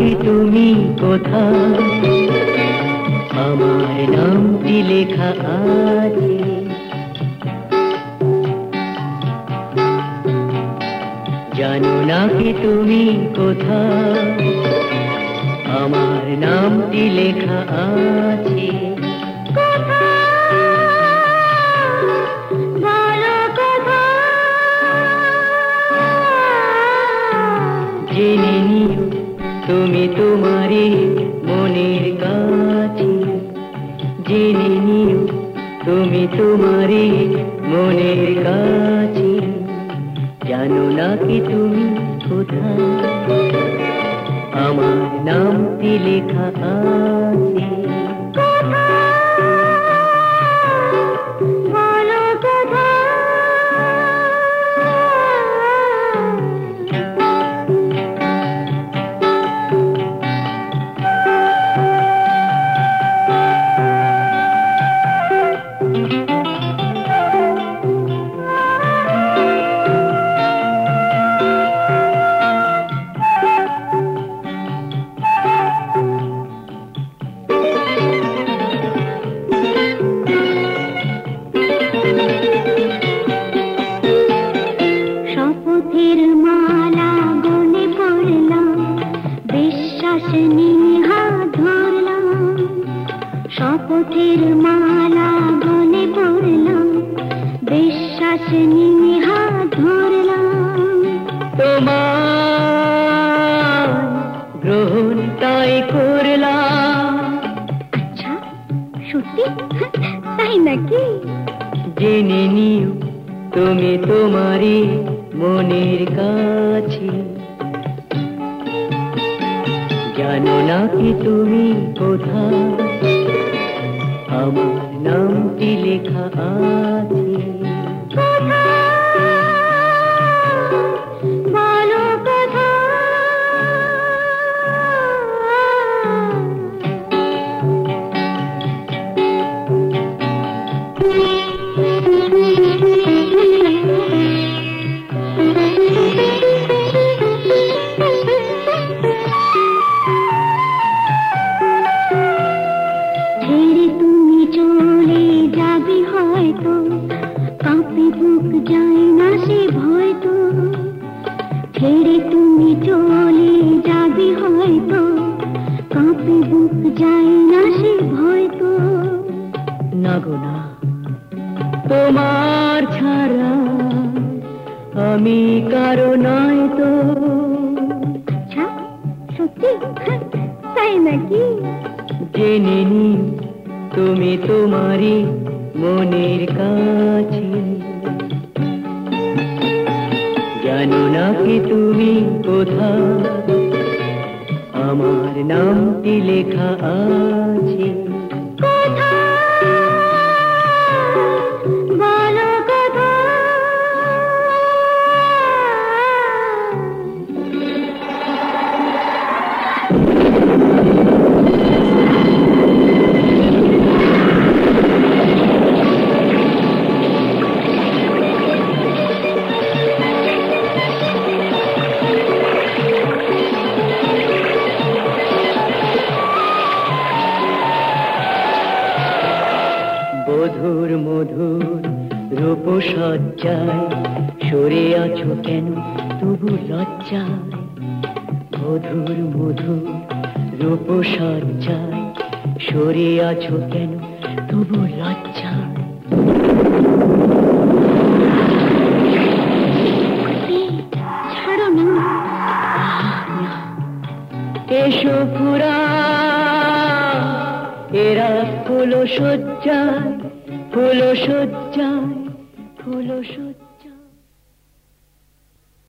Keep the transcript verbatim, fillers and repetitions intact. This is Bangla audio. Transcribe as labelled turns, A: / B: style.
A: কি তুমি কোথায়? আমার নামটি লেখা আছে। জানো না কি তুমি কোথায়? আমার নামটি লেখা আছে। জেনে নিও তুমি তোমারই মনের কাছে। জেনে নিও তুমি তোমারই মনের কাছে। জানো না কি তুমি কোথায়? আমার নামটি লেখা আছে।
B: শপথের মালা গলে পড়লাম, বিশ্বাস নিয়ে হাত ধরলাম। শপথের মালা গলে পড়লাম, বিশ্বাস নিয়ে হাত ধরলাম।
A: তোমার গ্রহণ তাই করলাম।
B: আচ্ছা, সত্যি তাই নাকি?
A: জেনে নিও তুমি তোমারই মনের কাছে। জানো না কি তুমি কোথায়? আমার নামটি লেখা আছে।
B: ছেড়ে তুমি চলে যাবে হয়তো, কাঁপে বুক যায় না সে ভয় তো। ছেড়ে তুমি চলে যাবে হয়তো, কাঁপে বুক যায় না সে ভয় তো।
A: না গো না, তোমার ছাড়া আমি কারো নয় তো।
B: আচ্ছা, সত্যি তাই নাকি?
A: জেনে নিও তুমি তোমারই মনের কাছে। জানো না কি তুমি কোথায়? আমার নামটি লেখা আছে।
B: বলো কথা।
A: বধুর মধুর রূপসজ্জায় সরে আছো কেন তবু লজ্জায়? বধুর মধুর রূপসজ্জায় সরে আছো কেন তবু লজ্জায়?
B: ছাড়ো না।
A: এসো ফুরা এরা ফুল সজ্জায়, ফুল সজ্জায়, ফুল সজ্জায়।